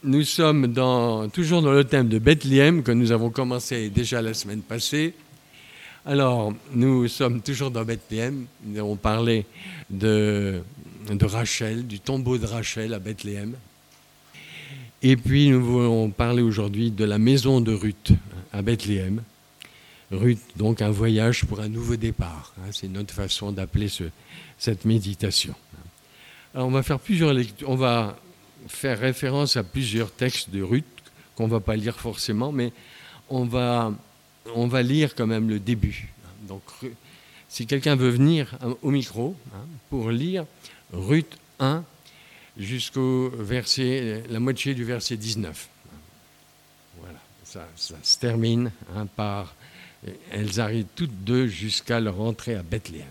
nous sommes toujours dans le thème de Bethléem que nous avons commencé déjà la semaine passée. Alors, nous sommes toujours dans Bethléem. Nous avons parlé de Rachel, du tombeau de Rachel à Bethléem. Et puis, nous voulons parler aujourd'hui de la maison de Ruth à Bethléem. Ruth, donc un voyage pour un nouveau départ. C'est notre façon d'appeler cette méditation. Alors, on va faire plusieurs lectures. On va faire référence à plusieurs textes de Ruth qu'on ne va pas lire forcément, mais on va lire quand même le début. Donc, si quelqu'un veut venir au micro pour lire Ruth 1 jusqu'au verset, la moitié du verset 19. Voilà, ça se termine par... Elles arrivent toutes deux jusqu'à leur entrée à Bethléem.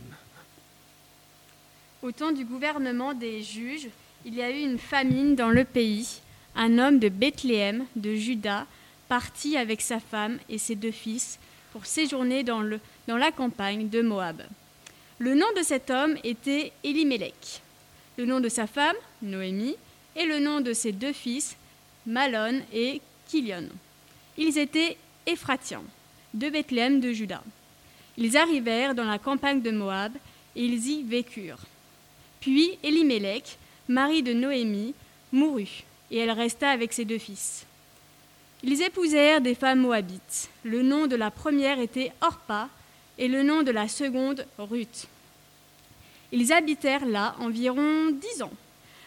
Au temps du gouvernement des juges, il y a eu une famine dans le pays. Un homme de Bethléem, de Juda, partit avec sa femme et ses 2 fils pour séjourner dans la campagne de Moab. Le nom de cet homme était Élimélec, le nom de sa femme, Noémie, et le nom de ses 2 fils, Malon et Kilion. Ils étaient Éphratiens, de Bethléem de Juda. Ils arrivèrent dans la campagne de Moab et ils y vécurent. Puis Élimélec, mari de Noémie, mourut, et elle resta avec ses 2 fils. Ils épousèrent des femmes moabites. Le nom de la première était Orpa, et le nom de la seconde, Ruth. Ils habitèrent là environ 10 ans.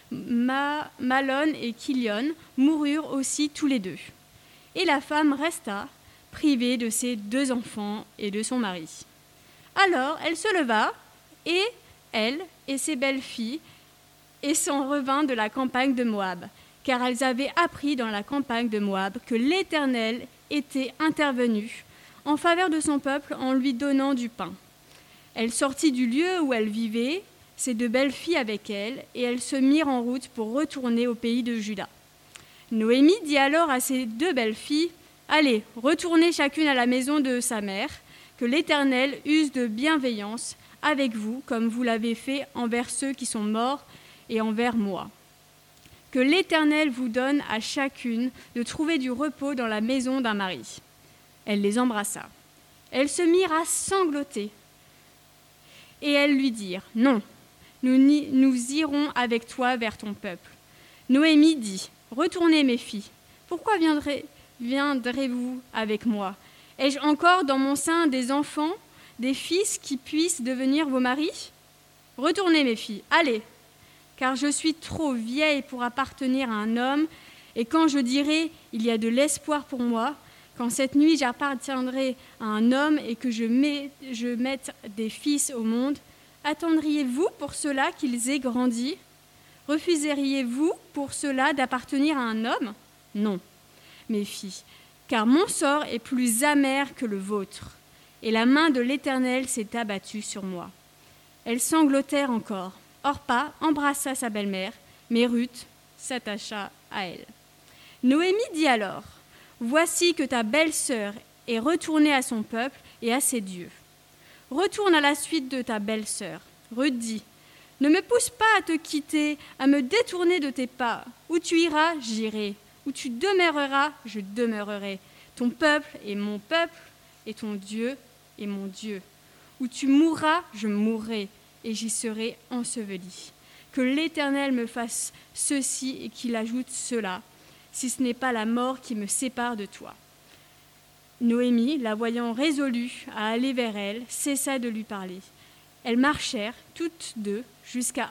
Malon et Kilion moururent aussi tous les 2. Et la femme resta, privée de ses 2 enfants et de son mari. Alors elle se leva, et elle et ses belles-filles, et s'en revint de la campagne de Moab, car elles avaient appris dans la campagne de Moab que l'Éternel était intervenu en faveur de son peuple en lui donnant du pain. Elle sortit du lieu où elle vivait, ses 2 belles-filles avec elle, et elles se mirent en route pour retourner au pays de Juda. Noémie dit alors à ses 2 belles-filles, « Allez, retournez chacune à la maison de sa mère, que l'Éternel use de bienveillance avec vous, comme vous l'avez fait envers ceux qui sont morts et envers moi. Que l'Éternel vous donne à chacune de trouver du repos dans la maison d'un mari. » Elle les embrassa. Elles se mirent à sangloter. Et elles lui dirent, « Non, nous irons avec toi vers ton peuple. » Noémie dit, « Retournez mes filles, pourquoi viendrez-vous avec moi? Ai-je encore dans mon sein des enfants, des fils qui puissent devenir vos maris? Retournez mes filles, allez, car je suis trop vieille pour appartenir à un homme, et quand je dirai « il y a de l'espoir pour moi », quand cette nuit j'appartiendrai à un homme et que je mette des fils au monde, attendriez-vous pour cela qu'ils aient grandi? Refuseriez-vous pour cela d'appartenir à un homme? Non, mes filles, car mon sort est plus amer que le vôtre, et la main de l'Éternel s'est abattue sur moi. Elles sanglotèrent encore. Orpa embrassa sa belle-mère, mais Ruth s'attacha à elle. Noémie dit alors, « Voici que ta belle-sœur est retournée à son peuple et à ses dieux. Retourne à la suite de ta belle-sœur. » Ruth dit, « Ne me pousse pas à te quitter, à me détourner de tes pas. Où tu iras, j'irai. Où tu demeureras, je demeurerai. Ton peuple est mon peuple, et ton Dieu est mon Dieu. Où tu mourras, je mourrai, et j'y serai enseveli. Que l'Éternel me fasse ceci et qu'il ajoute cela, si ce n'est pas la mort qui me sépare de toi. » Noémie, la voyant résolue à aller vers elle, cessa de lui parler. Elles marchèrent toutes 2 jusqu'à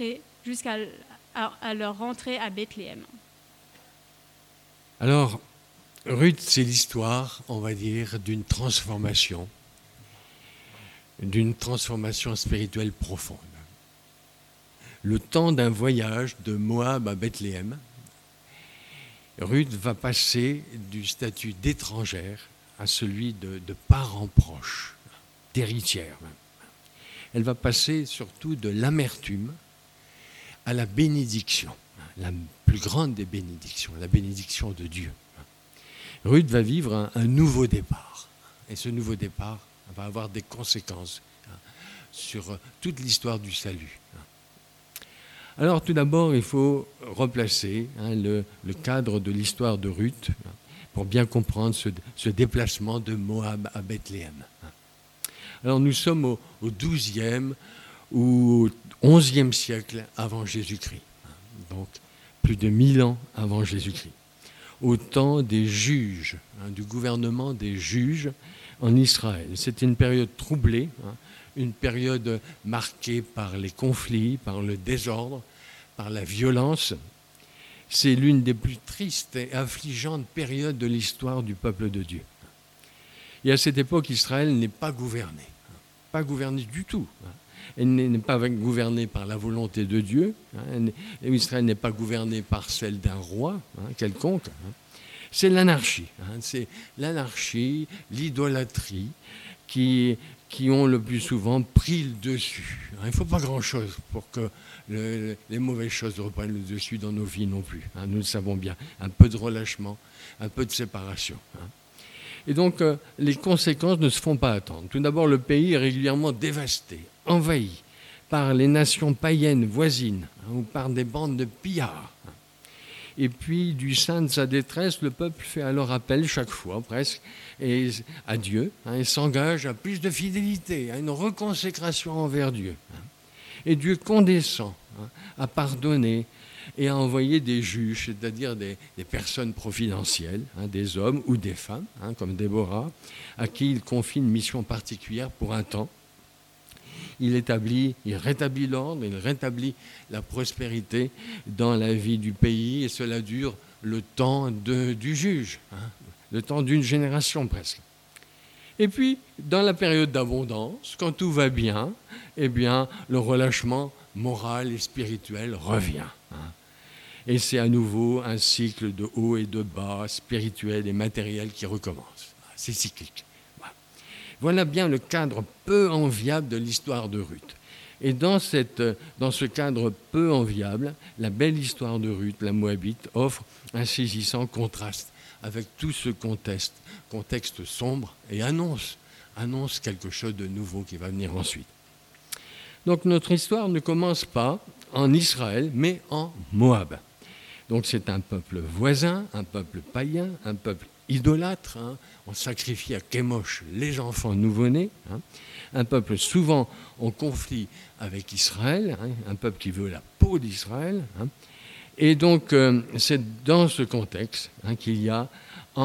leur rentrée à Bethléem. Alors, Ruth, c'est l'histoire, on va dire, d'une transformation spirituelle profonde. Le temps d'un voyage de Moab à Bethléem, Ruth va passer du statut d'étrangère à celui de parent proche, d'héritière même. Elle va passer surtout de l'amertume à la bénédiction, la plus grande des bénédictions, la bénédiction de Dieu. Ruth va vivre un nouveau départ, et ce nouveau départ va avoir des conséquences sur toute l'histoire du salut. Alors tout d'abord, il faut replacer le cadre de l'histoire de Ruth pour bien comprendre ce déplacement de Moab à Bethléem. Alors nous sommes au XIIe ou au XIe siècle avant Jésus-Christ, donc plus de 1000 ans avant Jésus-Christ, au temps des juges, du gouvernement des juges en Israël. C'était une période troublée, une période marquée par les conflits, par le désordre, par la violence. C'est l'une des plus tristes et affligeantes périodes de l'histoire du peuple de Dieu. Et à cette époque, Israël n'est pas gouverné du tout. Elle n'est pas gouvernée par la volonté de Dieu. Israël n'est pas gouverné par celle d'un roi quelconque. C'est l'anarchie. C'est l'anarchie, l'idolâtrie qui ont le plus souvent pris le dessus. Il ne faut pas grand-chose pour que les mauvaises choses reprennent le dessus dans nos vies non plus. Nous le savons bien. Un peu de relâchement, un peu de séparation. Et donc, les conséquences ne se font pas attendre. Tout d'abord, le pays est régulièrement dévasté, envahi par les nations païennes voisines ou par des bandes de pillards. Et puis, du sein de sa détresse, le peuple fait alors appel chaque fois, presque, à Dieu, et s'engage à plus de fidélité, à une reconsécration envers Dieu. Et Dieu condescend à pardonner et à envoyer des juges, c'est-à-dire des personnes providentielles, des hommes ou des femmes, comme Déborah, à qui il confie une mission particulière pour un temps. Il rétablit l'ordre, il rétablit la prospérité dans la vie du pays, et cela dure le temps du juge, le temps d'une génération presque. Et puis, dans la période d'abondance, quand tout va bien, eh bien, le relâchement moral et spirituel revient. Et c'est à nouveau un cycle de haut et de bas, spirituel et matériel qui recommence. C'est cyclique. Voilà bien le cadre peu enviable de l'histoire de Ruth. Et dans ce cadre peu enviable, la belle histoire de Ruth, la Moabite, offre un saisissant contraste avec tout ce contexte sombre et annonce quelque chose de nouveau qui va venir ensuite. Donc notre histoire ne commence pas en Israël, mais en Moab. Donc c'est un peuple voisin, un peuple païen, un peuple idolâtre. On sacrifie à Kémosh les enfants nouveau-nés. Un peuple souvent en conflit avec Israël, un peuple qui veut la peau d'Israël. Et donc c'est dans ce contexte qu'il y a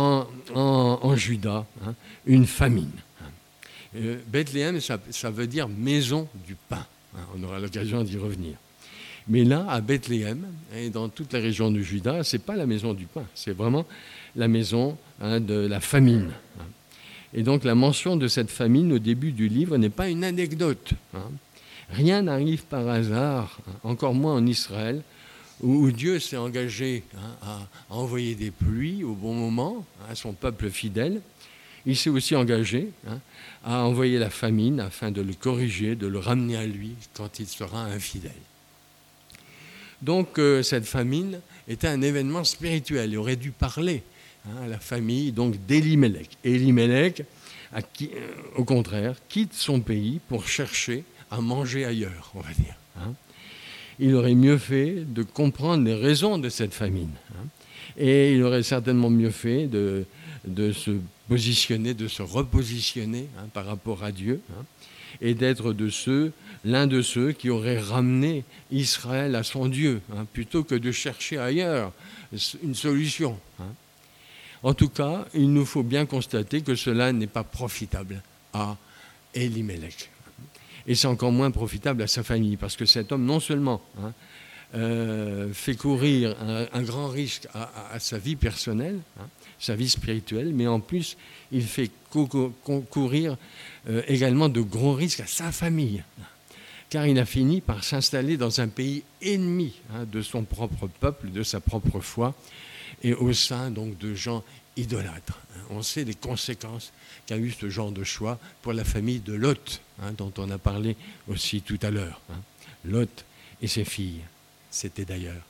en Juda une famine. Bethléem, ça veut dire maison du pain. On aura l'occasion d'y revenir. Mais là, à Bethléem, et dans toute la région du Juda, ce n'est pas la maison du pain, c'est vraiment la maison de la famine. Et donc la mention de cette famine au début du livre n'est pas une anecdote. Rien n'arrive par hasard, encore moins en Israël, où Dieu s'est engagé à envoyer des pluies au bon moment à son peuple fidèle. Il s'est aussi engagé à envoyer la famine afin de le corriger, de le ramener à lui quand il sera infidèle. Donc cette famine était un événement spirituel. Il aurait dû parler à la famille donc d'Elimelech. Elimelech, au contraire, quitte son pays pour chercher à manger ailleurs, on va dire. Il aurait mieux fait de comprendre les raisons de cette famine. Et il aurait certainement mieux fait de se positionner, de se repositionner par rapport à Dieu, et d'être l'un de ceux qui auraient ramené Israël à son Dieu, plutôt que de chercher ailleurs une solution. En tout cas, il nous faut bien constater que cela n'est pas profitable à Elimelech. Et c'est encore moins profitable à sa famille, parce que cet homme, non seulement fait courir un grand risque à sa vie personnelle, sa vie spirituelle, mais en plus, il fait courir également de gros risques à sa famille, car il a fini par s'installer dans un pays ennemi de son propre peuple, de sa propre foi, et au sein donc de gens idolâtres. On sait les conséquences qu'a eu ce genre de choix pour la famille de Lot, dont on a parlé aussi tout à l'heure. Lot et ses filles, c'était d'ailleurs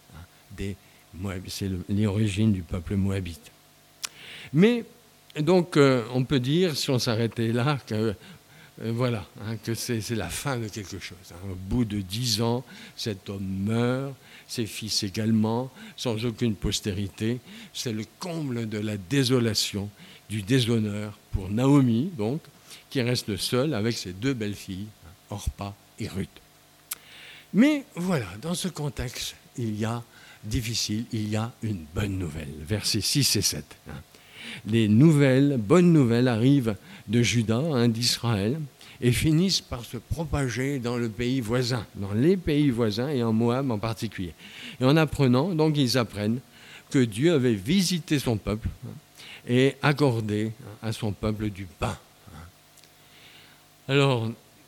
c'est les origines du peuple moabite. Mais donc on peut dire, si on s'arrêtait là, que voilà, que c'est la fin de quelque chose. Au bout de 10 ans, cet homme meurt, ses fils également, sans aucune postérité. C'est le comble de la désolation, du déshonneur pour Naomi, donc, qui reste seule avec ses 2 belles-filles, Orpa et Ruth. Mais voilà, dans ce contexte, il y a une bonne nouvelle. Versets 6 et 7. Les bonnes nouvelles arrivent de Juda, d'Israël, et finissent par se propager dans le pays voisin, dans les pays voisins et en Moab en particulier. Et en apprenant, donc ils apprennent que Dieu avait visité son peuple et accordé à son peuple du pain. Alors,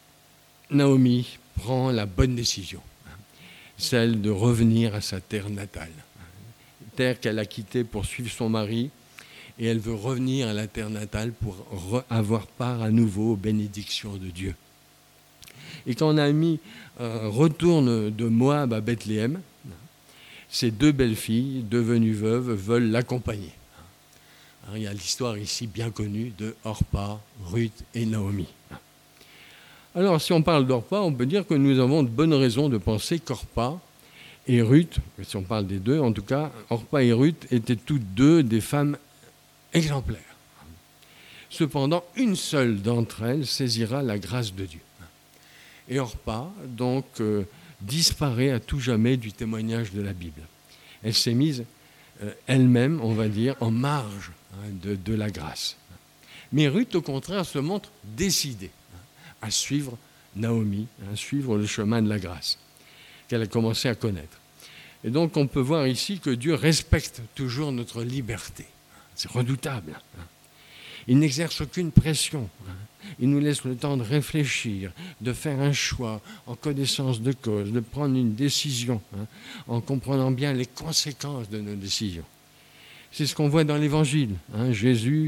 Naomi prend la bonne décision, celle de revenir à sa terre natale, terre qu'elle a quittée pour suivre son mari, et elle veut revenir à la terre natale pour avoir part à nouveau aux bénédictions de Dieu. Et quand Naomi retourne de Moab à Bethléem, ses 2 belles-filles, devenues veuves, veulent l'accompagner. Alors, il y a l'histoire ici bien connue de Orpa, Ruth et Naomi. Alors, si on parle d'Orpa, on peut dire que nous avons de bonnes raisons de penser qu'Orpa et Ruth, si on parle des 2, en tout cas, Orpa et Ruth étaient toutes 2 des femmes exemplaires. Cependant, une seule d'entre elles saisira la grâce de Dieu. Et Orpa, donc, disparaît à tout jamais du témoignage de la Bible. Elle s'est mise elle-même, on va dire, en marge de la grâce. Mais Ruth, au contraire, se montre décidée à suivre Naomi, à suivre le chemin de la grâce qu'elle a commencé à connaître. Et donc, on peut voir ici que Dieu respecte toujours notre liberté. C'est redoutable. Il n'exerce aucune pression. Il nous laisse le temps de réfléchir, de faire un choix en connaissance de cause, de prendre une décision, en comprenant bien les conséquences de nos décisions. C'est ce qu'on voit dans l'Évangile. Jésus,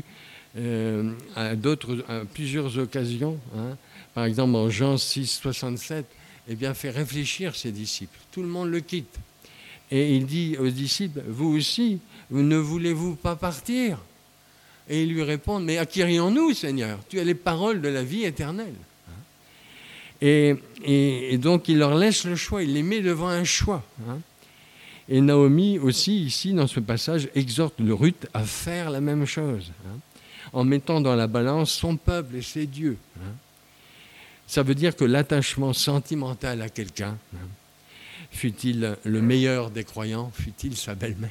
à plusieurs occasions, par exemple en Jean 6, 67, fait réfléchir ses disciples. Tout le monde le quitte. Et il dit aux disciples, vous aussi, ne voulez-vous pas partir ? Et ils lui répondent, mais à qui irions-nous, Seigneur ? Tu as les paroles de la vie éternelle. Et donc il leur laisse le choix, il les met devant un choix. Et Naomi aussi, ici, dans ce passage, exhorte le Ruth à faire la même chose, en mettant dans la balance son peuple et ses dieux. Ça veut dire que l'attachement sentimental à quelqu'un, fût-il le meilleur des croyants, fût-il sa belle-mère,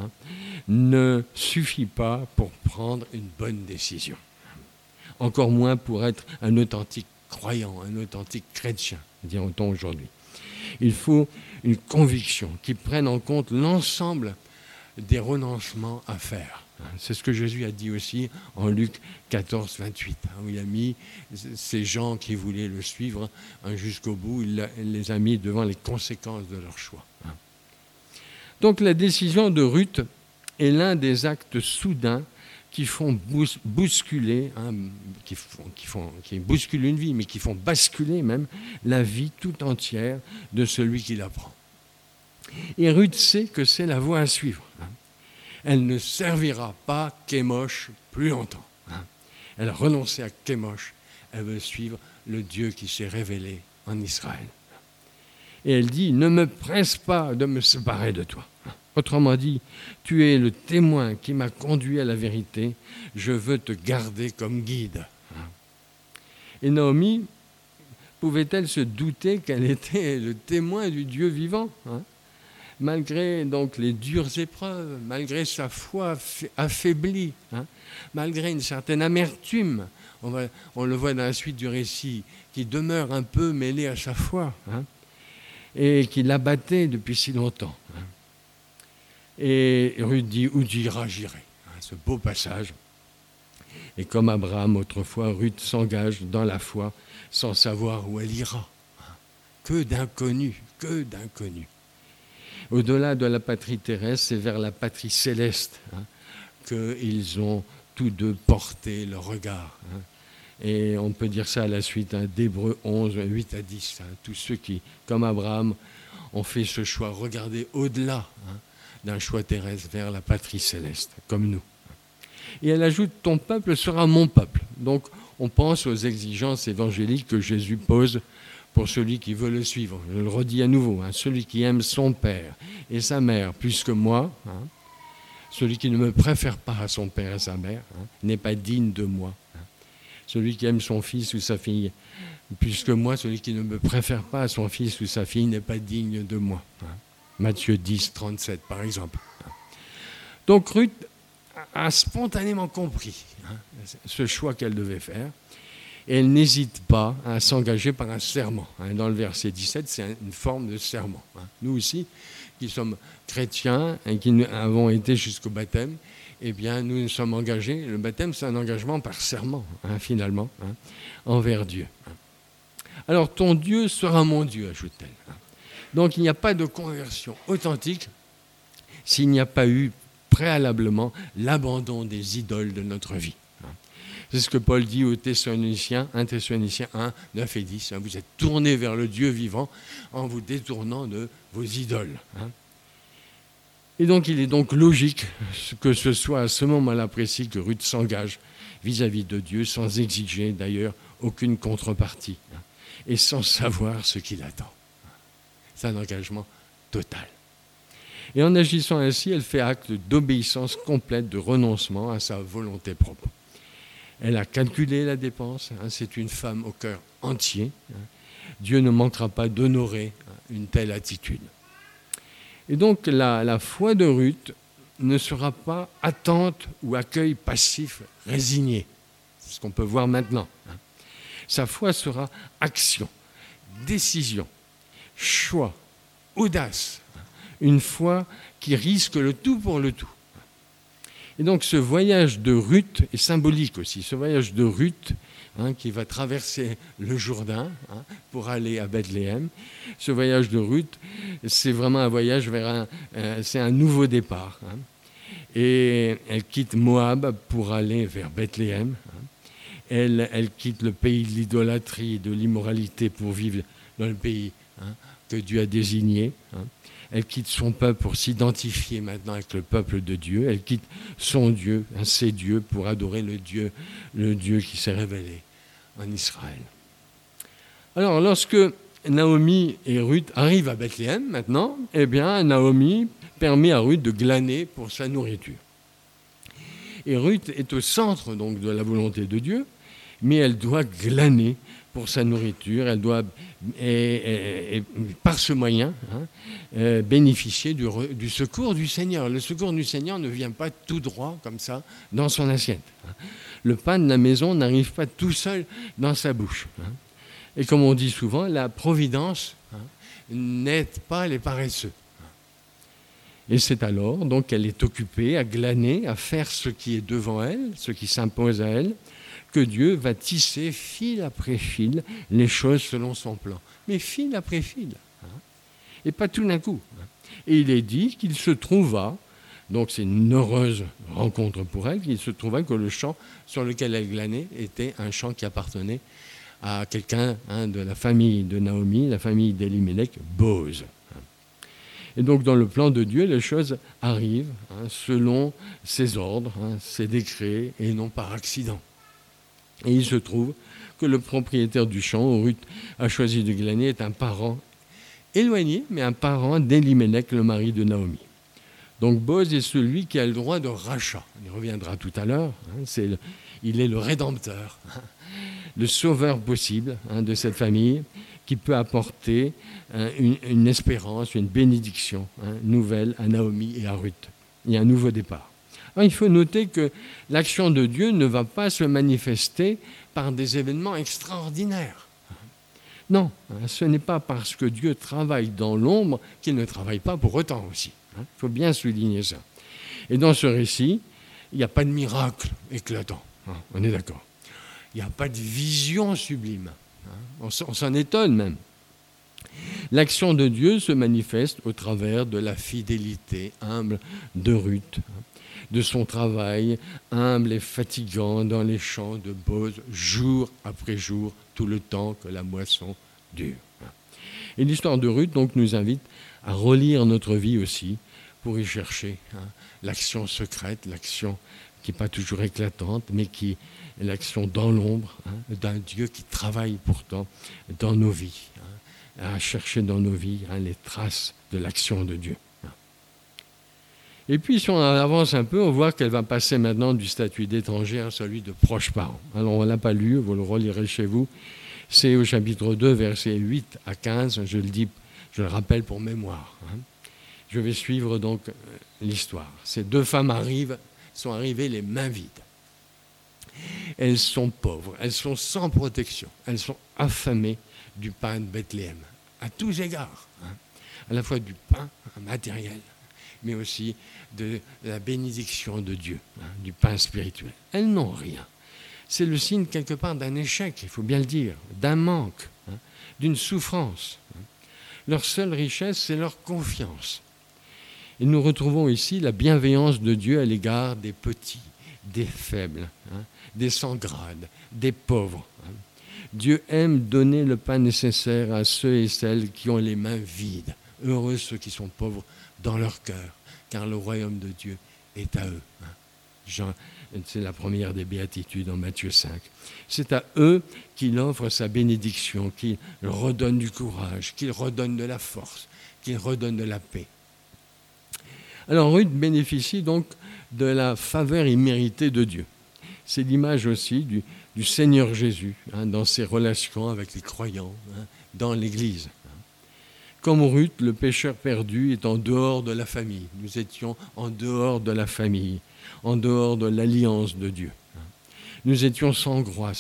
ne suffit pas pour prendre une bonne décision. Encore moins pour être un authentique croyant, un authentique chrétien, diront-on aujourd'hui. Il faut une conviction qui prenne en compte l'ensemble des renoncements à faire. C'est ce que Jésus a dit aussi en Luc 14, 28, où il a mis ces gens qui voulaient le suivre jusqu'au bout, il les a mis devant les conséquences de leur choix. Donc la décision de Ruth est l'un des actes soudains qui font bousculer, qui bousculent une vie, mais qui font basculer même la vie tout entière de celui qui la prend. Et Ruth sait que c'est la voie à suivre. Elle ne servira pas Kémosh plus longtemps. Elle a renoncé à Kémosh. Elle veut suivre le Dieu qui s'est révélé en Israël. Et elle dit, ne me presse pas de me séparer de toi. Autrement dit, tu es le témoin qui m'a conduit à la vérité. Je veux te garder comme guide. Et Naomi, pouvait-elle se douter qu'elle était le témoin du Dieu vivant ? Malgré donc les dures épreuves, malgré sa foi affaiblie, malgré une certaine amertume, on le voit dans la suite du récit, qui demeure un peu mêlé à sa foi, et qui l'abattait depuis si longtemps. Et Ruth dit, où tu iras, j'irai. Ce beau passage. Et comme Abraham autrefois, Ruth s'engage dans la foi sans savoir où elle ira. Que d'inconnus, que d'inconnus. Au-delà de la patrie terrestre, c'est vers la patrie céleste qu'ils ont tous 2 porté leur regard. Et on peut dire ça à la suite d'Hébreux 11, 8 à 10. Tous ceux qui, comme Abraham, ont fait ce choix, regarder au-delà d'un choix terrestre vers la patrie céleste, comme nous. Et elle ajoute, ton peuple sera mon peuple. Donc on pense aux exigences évangéliques que Jésus pose pour celui qui veut le suivre. Je le redis à nouveau, celui qui aime son père et sa mère plus que moi, celui qui ne me préfère pas à son père et sa mère, n'est pas digne de moi. Celui qui aime son fils ou sa fille plus que moi, celui qui ne me préfère pas à son fils ou sa fille n'est pas digne de moi. Matthieu 10, 37 par exemple. Donc Ruth a spontanément compris ce choix qu'elle devait faire. Et elle n'hésite pas à s'engager par un serment. Dans le verset 17, c'est une forme de serment. Nous aussi, qui sommes chrétiens et qui avons été jusqu'au baptême, eh bien, nous nous sommes engagés. Le baptême, c'est un engagement par serment, finalement, envers Dieu. Alors, ton Dieu sera mon Dieu, ajoute-t-elle. Donc, il n'y a pas de conversion authentique s'il n'y a pas eu préalablement l'abandon des idoles de notre vie. C'est ce que Paul dit aux Thessaloniciens, 1 Thessaloniciens 1, 9 et 10. Vous êtes tournés vers le Dieu vivant en vous détournant de vos idoles. Et donc, il est donc logique que ce soit à ce moment-là précis que Ruth s'engage vis-à-vis de Dieu sans exiger d'ailleurs aucune contrepartie et sans savoir ce qu'il attend. C'est un engagement total. Et en agissant ainsi, elle fait acte d'obéissance complète, de renoncement à sa volonté propre. Elle a calculé la dépense, c'est une femme au cœur entier. Dieu ne manquera pas d'honorer une telle attitude. Et donc la foi de Ruth ne sera pas attente ou accueil passif résigné. C'est ce qu'on peut voir maintenant. Sa foi sera action, décision, choix, audace. Une foi qui risque le tout pour le tout. Et donc ce voyage de Ruth est symbolique aussi, ce voyage de Ruth qui va traverser le Jourdain pour aller à Bethléem. Ce voyage de Ruth, c'est vraiment un voyage c'est un nouveau départ. Et elle quitte Moab pour aller vers Bethléem. Elle quitte le pays de l'idolâtrie et de l'immoralité pour vivre dans le pays que Dieu a désigné. Elle quitte son peuple pour s'identifier maintenant avec le peuple de Dieu. Elle quitte son Dieu, ses dieux, pour adorer le Dieu qui s'est révélé en Israël. Alors, lorsque Naomi et Ruth arrivent à Bethléem maintenant, eh bien, Naomi permet à Ruth de glaner pour sa nourriture. Et Ruth est au centre donc de la volonté de Dieu, mais elle doit glaner pour sa nourriture, elle doit, et par ce moyen, bénéficier du secours du Seigneur. Le secours du Seigneur ne vient pas tout droit, comme ça, dans son assiette. Le pain de la maison n'arrive pas tout seul dans sa bouche. Et comme on dit souvent, la providence n'aide pas les paresseux. Et c'est alors donc qu'elle est occupée à glaner, à faire ce qui est devant elle, ce qui s'impose à elle, que Dieu va tisser fil après fil les choses selon son plan. Mais fil après fil. Et pas tout d'un coup. Et il est dit qu'il se trouva, donc c'est une heureuse rencontre pour elle, qu'il se trouva que le champ sur lequel elle glanait était un champ qui appartenait à quelqu'un de la famille de Naomi, la famille d'Elimelech, Boz. Et donc dans le plan de Dieu, les choses arrivent selon ses ordres, ses décrets, et non par accident. Et il se trouve que le propriétaire du champ où Ruth a choisi de glaner est un parent éloigné, mais un parent d'Elimelech, le mari de Naomi. Donc Boz est celui qui a le droit de rachat. On y reviendra tout à l'heure. Il est le rédempteur, le sauveur possible de cette famille qui peut apporter une espérance, une bénédiction nouvelle à Naomi et à Ruth. Il y a un nouveau départ. Alors, il faut noter que l'action de Dieu ne va pas se manifester par des événements extraordinaires. Non, ce n'est pas parce que Dieu travaille dans l'ombre qu'il ne travaille pas pour autant aussi. Il faut bien souligner ça. Et dans ce récit, il n'y a pas de miracle éclatant. On est d'accord. Il n'y a pas de vision sublime. On s'en étonne même. L'action de Dieu se manifeste au travers de la fidélité humble de Ruth, de son travail humble et fatigant dans les champs de Boz, jour après jour, tout le temps que la moisson dure. Et l'histoire de Ruth donc, nous invite à relire notre vie aussi, pour y chercher l'action secrète, l'action qui n'est pas toujours éclatante, mais qui est l'action dans l'ombre d'un Dieu qui travaille pourtant dans nos vies, à chercher dans nos vies les traces de l'action de Dieu. Et puis, si on avance un peu, on voit qu'elle va passer maintenant du statut d'étranger à celui de proche parent. Alors, on ne l'a pas lu, vous le relirez chez vous. C'est au chapitre 2, versets 8 à 15. Je le rappelle pour mémoire. Je vais suivre donc l'histoire. Ces deux femmes sont arrivées les mains vides. Elles sont pauvres, elles sont sans protection, elles sont affamées du pain de Bethléem, à tous égards. À la fois du pain matériel, mais aussi de la bénédiction de Dieu, du pain spirituel. Elles n'ont rien. C'est le signe quelque part d'un échec, il faut bien le dire, d'un manque, d'une souffrance. Leur seule richesse, c'est leur confiance. Et nous retrouvons ici la bienveillance de Dieu à l'égard des petits, des faibles, des sans grade, des pauvres. Dieu aime donner le pain nécessaire à ceux et celles qui ont les mains vides. Heureux ceux qui sont pauvres dans leur cœur, car le royaume de Dieu est à eux. C'est la première des béatitudes en Matthieu 5. C'est à eux qu'il offre sa bénédiction, qu'il redonne du courage, qu'il redonne de la force, qu'il redonne de la paix. Alors Ruth bénéficie donc de la faveur imméritée de Dieu. C'est l'image aussi du Seigneur Jésus dans ses relations avec les croyants, dans l'Église. Comme Ruth, le pécheur perdu est en dehors de la famille. Nous étions en dehors de la famille, en dehors de l'alliance de Dieu. Nous étions sans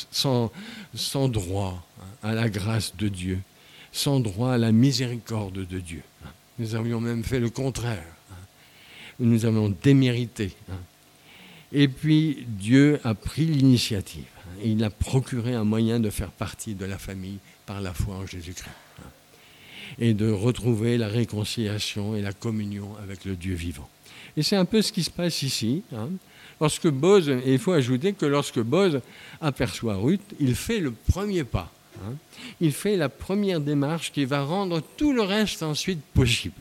droit à la grâce de Dieu, sans droit à la miséricorde de Dieu. Nous avions même fait le contraire. Nous avons démérité. Et puis Dieu a pris l'initiative. Il a procuré un moyen de faire partie de la famille par la foi en Jésus-Christ. Et de retrouver la réconciliation et la communion avec le Dieu vivant. Et c'est un peu ce qui se passe ici. Lorsque Boz, et il faut ajouter que lorsque Boz aperçoit Ruth, il fait le premier pas. Il fait la première démarche qui va rendre tout le reste ensuite possible.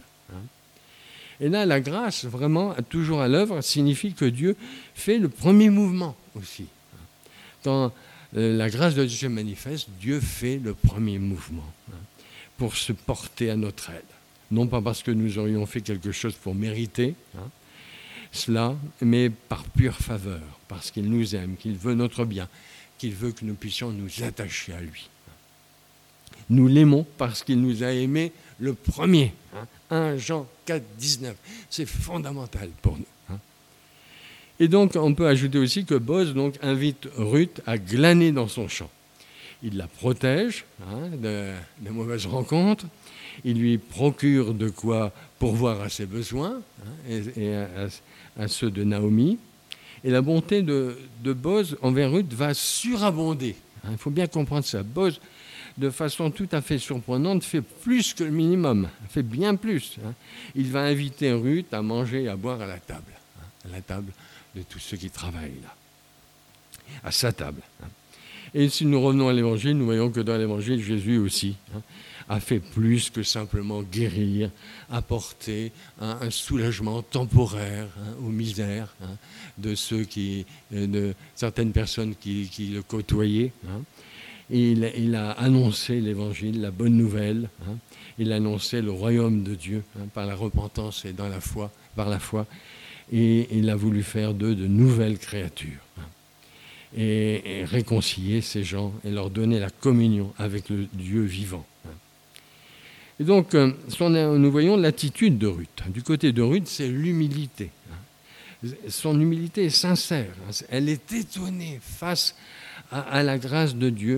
Et là, la grâce, vraiment, toujours à l'œuvre, signifie que Dieu fait le premier mouvement aussi. Quand la grâce de Dieu se manifeste, Dieu fait le premier mouvement pour se porter à notre aide. Non pas parce que nous aurions fait quelque chose pour mériter cela, mais par pure faveur, parce qu'il nous aime, qu'il veut notre bien, qu'il veut que nous puissions nous attacher à lui. Nous l'aimons parce qu'il nous a aimés le premier. 1 Jean 4, 19. C'est fondamental pour nous. Et donc, on peut ajouter aussi que Boz invite Ruth à glaner dans son champ. Il la protège de mauvaises rencontres. Il lui procure de quoi pourvoir à ses besoins et à ceux de Naomi. Et la bonté de Boz envers Ruth va surabonder. Il faut bien comprendre ça. Boz, de façon tout à fait surprenante, fait plus que le minimum, fait bien plus. Il va inviter Ruth à manger et à boire à la table de tous ceux qui travaillent là, à sa table. Et si nous revenons à l'Évangile, nous voyons que dans l'Évangile, Jésus aussi a fait plus que simplement guérir, apporter un soulagement temporaire aux misères de certaines personnes qui le côtoyaient. Il a annoncé l'Évangile, la bonne nouvelle. Il a annoncé le royaume de Dieu par la repentance et par la foi. Et il a voulu faire d'eux de nouvelles créatures. Et réconcilier ces gens et leur donner la communion avec le Dieu vivant. Et donc, nous voyons l'attitude de Ruth. Du côté de Ruth, c'est l'humilité. Son humilité est sincère. Elle est étonnée face à la grâce de Dieu.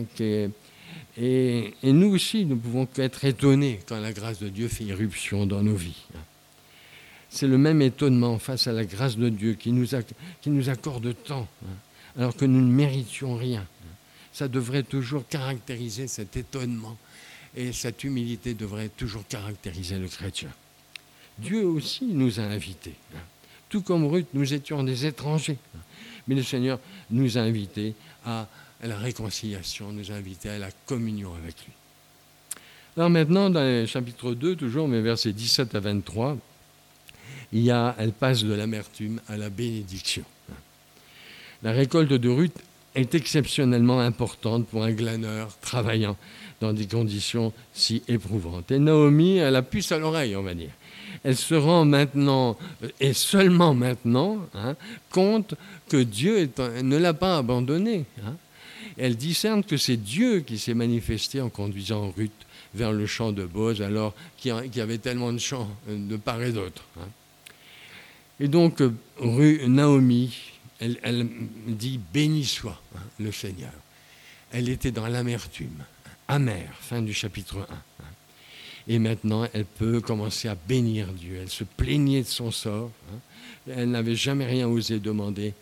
Et nous aussi, nous pouvons qu'être étonnés quand la grâce de Dieu fait irruption dans nos vies. C'est le même étonnement face à la grâce de Dieu qui nous accorde tant, alors que nous ne méritions rien. Ça devrait toujours caractériser cet étonnement. Et cette humilité devrait toujours caractériser le chrétien. Dieu aussi nous a invités. Tout comme Ruth, nous étions des étrangers. Mais le Seigneur nous a invités à la réconciliation, nous a invités à la communion avec lui. Alors maintenant, dans le chapitre 2, toujours, mais versets 17 à 23, elle passe de l'amertume à la bénédiction. La récolte de Ruth est exceptionnellement importante pour un glaneur travaillant dans des conditions si éprouvantes. Et Naomi a la puce à l'oreille, on va dire. Elle se rend maintenant, et seulement maintenant, compte que Dieu ne l'a pas abandonnée. Elle discerne que c'est Dieu qui s'est manifesté en conduisant Ruth vers le champ de Boz, alors qu'il y avait tellement de champs de part et d'autre. Et donc, Naomi, elle dit « Béni soit le Seigneur ». Elle était dans l'amertume, amère, fin du chapitre 1. Et maintenant, elle peut commencer à bénir Dieu. Elle se plaignait de son sort. Elle n'avait jamais rien osé demander,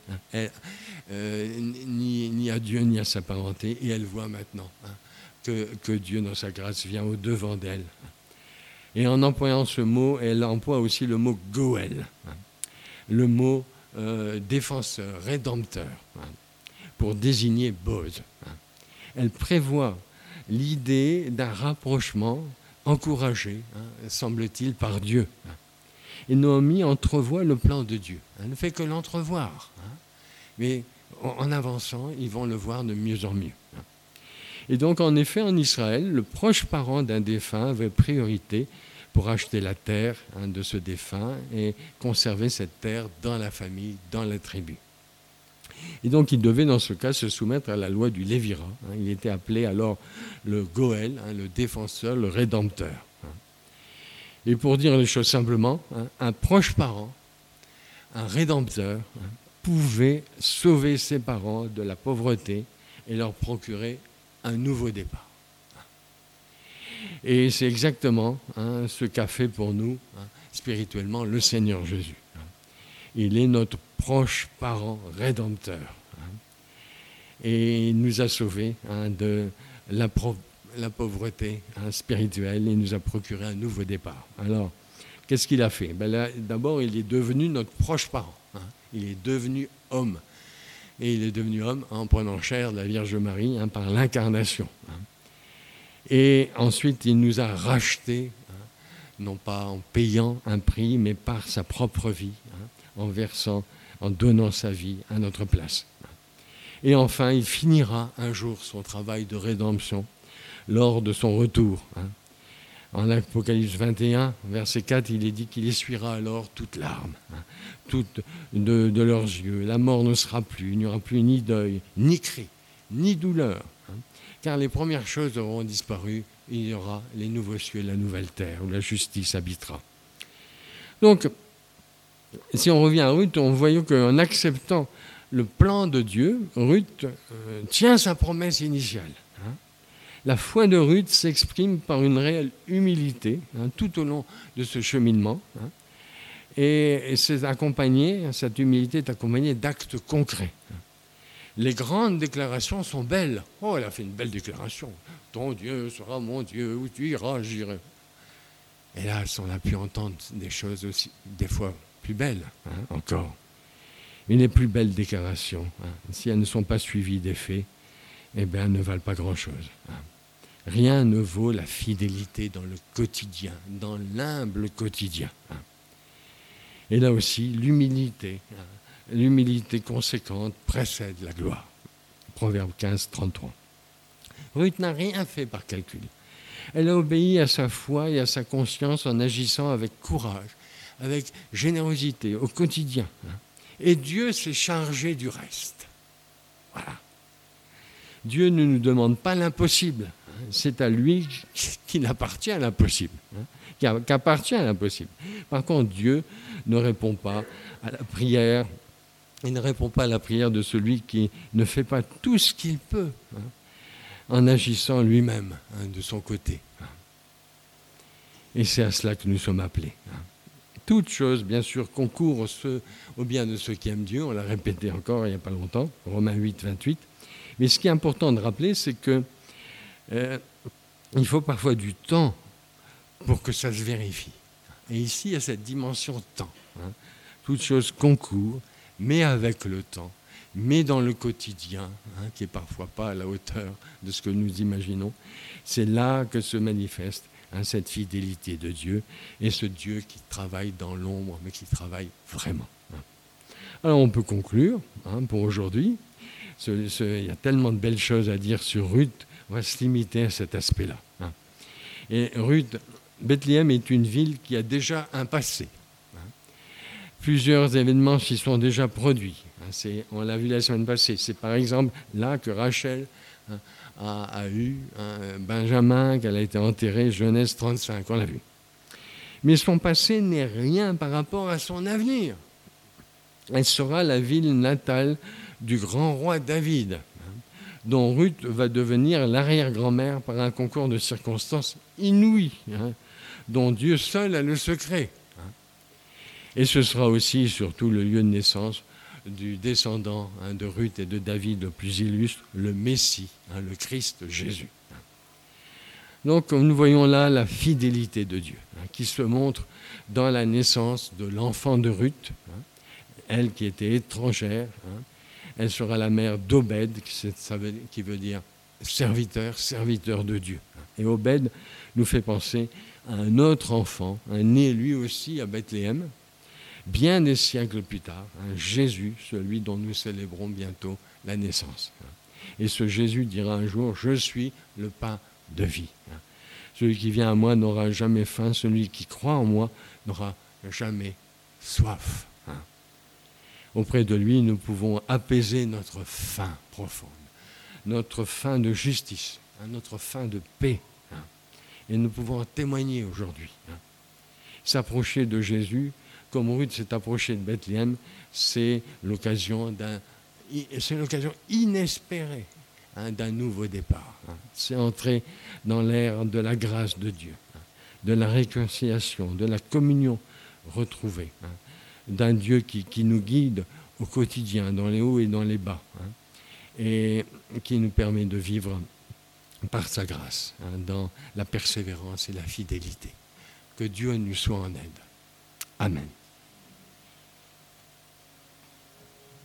ni à Dieu, ni à sa parenté. Et elle voit maintenant que Dieu, dans sa grâce, vient au-devant d'elle. Et en employant ce mot, elle emploie aussi le mot « Goël », le mot défenseur, rédempteur, pour désigner Boz. Elle prévoit l'idée d'un rapprochement encouragé, semble-t-il, par Dieu. Et Naomi entrevoit le plan de Dieu. Elle ne fait que l'entrevoir. Mais en avançant, ils vont le voir de mieux en mieux. Et donc, en effet, en Israël, le proche parent d'un défunt avait priorité pour acheter la terre de ce défunt et conserver cette terre dans la famille, dans la tribu. Et donc, il devait, dans ce cas, se soumettre à la loi du Lévira. Il était appelé alors le Goël, le défenseur, le rédempteur. Et pour dire les choses simplement, un proche parent, un rédempteur, pouvait sauver ses parents de la pauvreté et leur procurer un nouveau départ. Et c'est exactement ce qu'a fait pour nous, spirituellement, le Seigneur Jésus. Il est notre proche parent rédempteur. Et il nous a sauvés de la pauvreté spirituelle et nous a procuré un nouveau départ. Alors, qu'est-ce qu'il a fait ? D'abord, il est devenu notre proche parent. Il est devenu homme. Et il est devenu homme en prenant chair de la Vierge Marie par l'incarnation. Et ensuite, il nous a rachetés, non pas en payant un prix, mais par sa propre vie, en donnant sa vie à notre place. Et enfin, il finira un jour son travail de rédemption lors de son retour. En Apocalypse 21, verset 4, il est dit qu'il essuiera alors toute larme, toute de leurs yeux. La mort ne sera plus, il n'y aura plus ni deuil, ni cri, ni douleur. Car les premières choses auront disparu, il y aura les nouveaux cieux et la nouvelle terre, où la justice habitera. Donc, si on revient à Ruth, on voit qu'en acceptant le plan de Dieu, Ruth tient sa promesse initiale. La foi de Ruth s'exprime par une réelle humilité tout au long de ce cheminement. Et cette humilité est accompagnée d'actes concrets. Les grandes déclarations sont belles. Oh, elle a fait une belle déclaration. Ton Dieu sera mon Dieu, où tu iras, j'irai. Hélas, on a pu entendre des choses aussi, des fois plus belles encore. Mais les plus belles déclarations, si elles ne sont pas suivies des faits, elles ne valent pas grand-chose. Rien ne vaut la fidélité dans le quotidien, dans l'humble quotidien. Et là aussi, l'humilité conséquente précède la gloire. Proverbe 15, 33. Ruth n'a rien fait par calcul. Elle a obéi à sa foi et à sa conscience en agissant avec courage, avec générosité au quotidien. Et Dieu s'est chargé du reste. Voilà. Dieu ne nous demande pas l'impossible. C'est à lui qu'il appartient à l'impossible. Qu'appartient à l'impossible. Par contre, Dieu ne répond pas à la prière. Il ne répond pas à la prière de celui qui ne fait pas tout ce qu'il peut en agissant lui-même de son côté. Et c'est à cela que nous sommes appelés. Toute chose, bien sûr, concourt au bien de ceux qui aiment Dieu. On l'a répété encore il n'y a pas longtemps, Romains 8, 28. Mais ce qui est important de rappeler, c'est que il faut parfois du temps pour que ça se vérifie. Et ici, il y a cette dimension temps. Toute chose concourt, mais avec le temps, mais dans le quotidien, qui n'est parfois pas à la hauteur de ce que nous imaginons. C'est là que se manifeste cette fidélité de Dieu et ce Dieu qui travaille dans l'ombre, mais qui travaille vraiment. Alors on peut conclure pour aujourd'hui. Il y a tellement de belles choses à dire sur Ruth, on va se limiter à cet aspect-là. Et Ruth, Bethléem est une ville qui a déjà un passé. Plusieurs événements s'y sont déjà produits. On l'a vu la semaine passée. C'est par exemple là que Rachel a eu Benjamin, qu'elle a été enterrée, Genèse 35, on l'a vu. Mais son passé n'est rien par rapport à son avenir. Elle sera la ville natale du grand roi David, dont Ruth va devenir l'arrière-grand-mère par un concours de circonstances inouï, dont Dieu seul a le secret. Et ce sera aussi surtout le lieu de naissance du descendant de Ruth et de David le plus illustre, le Messie, le Christ Jésus. Donc nous voyons là la fidélité de Dieu qui se montre dans la naissance de l'enfant de Ruth, elle qui était étrangère. Elle sera la mère d'Obed, qui veut dire serviteur de Dieu. Et Obed nous fait penser à un autre enfant, né lui aussi à Bethléem, bien des siècles plus tard, Jésus, celui dont nous célébrons bientôt la naissance. Et ce Jésus dira un jour, je suis le pain de vie. Celui qui vient à moi n'aura jamais faim, celui qui croit en moi n'aura jamais soif. Auprès de lui, nous pouvons apaiser notre faim profonde, notre faim de justice, notre faim de paix. Et nous pouvons en témoigner aujourd'hui. S'approcher de Jésus, comme Ruth s'est approchée de Bethléem, c'est l'occasion inespérée d'un nouveau départ. C'est entrer dans l'ère de la grâce de Dieu, de la réconciliation, de la communion retrouvée, d'un Dieu qui nous guide au quotidien, dans les hauts et dans les bas, et qui nous permet de vivre par sa grâce, dans la persévérance et la fidélité. Que Dieu nous soit en aide. Amen.